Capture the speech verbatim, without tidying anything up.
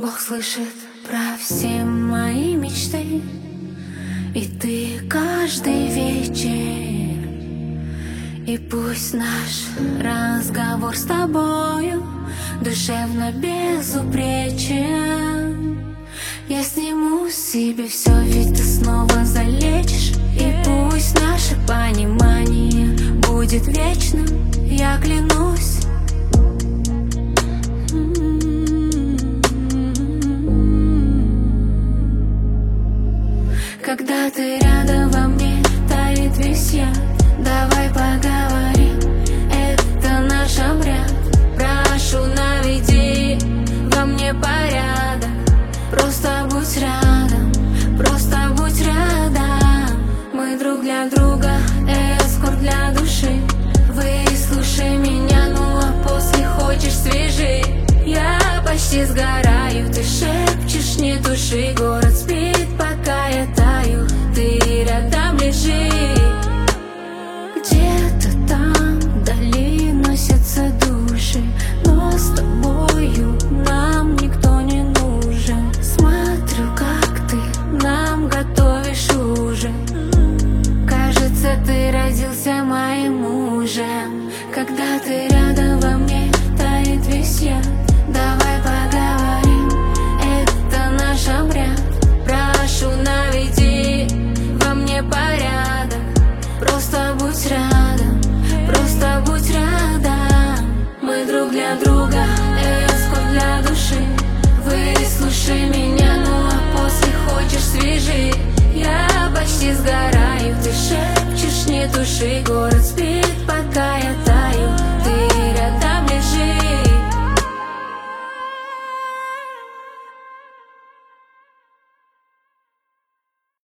Бог слышит про все мои мечты, и ты каждый вечер. И пусть наш разговор с тобою душевно безупречен. Я сниму с себя все, ведь ты снова залечишь. И пусть наше понимание будет вечным, я клянусь. Когда ты рядом, во мне тает весь яд. Давай поговорим, это наш обряд. Прошу, наведи во мне порядок. Просто будь рядом, просто будь рядом. Мы друг для друга, эскорт для души. Выслушай меня, ну а после хочешь свежи. Я почти сгораю, ты шепчешь, не туши город.